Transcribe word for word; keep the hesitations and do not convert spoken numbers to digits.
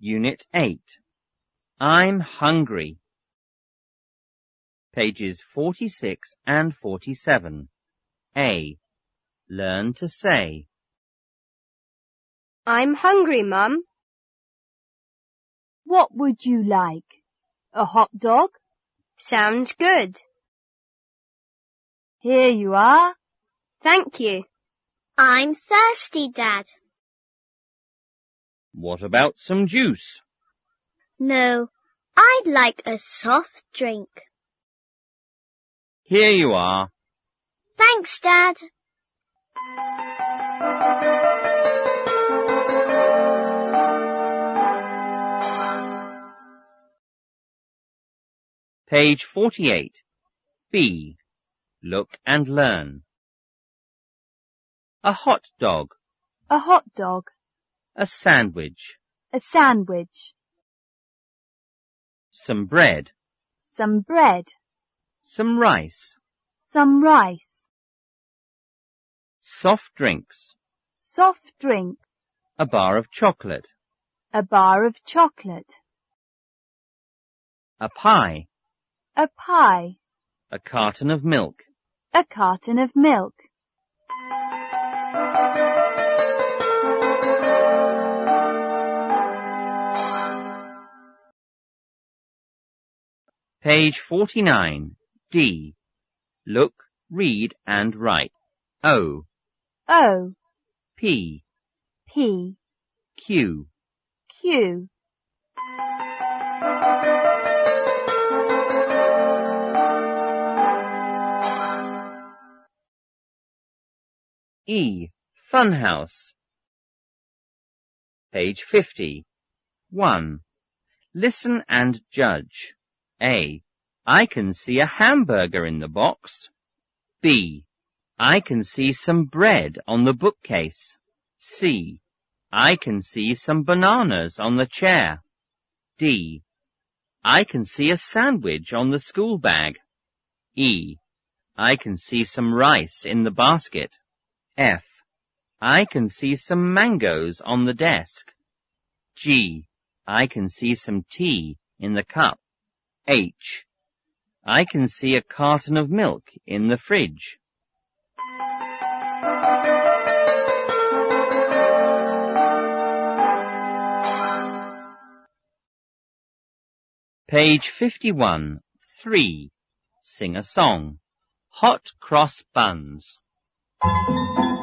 Unit eight. I'm hungry. Pages forty-six and forty-seven. A. Learn to say. I'm hungry, Mum. What would you like? A hot dog? Sounds good. Here you are. Thank you. I'm thirsty, Dad. What about some juice? No, I'd like a soft drink. Here you are. Thanks, Dad. Page forty-eight. B. Look and learn. A hot dog. A hot dog. A sandwich. A sandwich. Some bread. Some bread. Some rice. Some rice. Soft drinks. Soft drink. A bar of chocolate. A bar of chocolate. A pie. A pie. A carton of milk. A carton of milk. Page forty-nine. D. Look, read and write. O. O. P. P. Q. Q. E. Funhouse. Page fifty. one. Listen and judge. A. I can see a hamburger in the box. B. I can see some bread on the bookcase. C. I can see some bananas on the chair. D. I can see a sandwich on the school bag. E. I can see some rice in the basket. F. I can see some mangoes on the desk. G. I can see some tea in the cup. H. I can see a carton of milk in the fridge. Page fifty-one. three. Sing a song. Hot cross buns.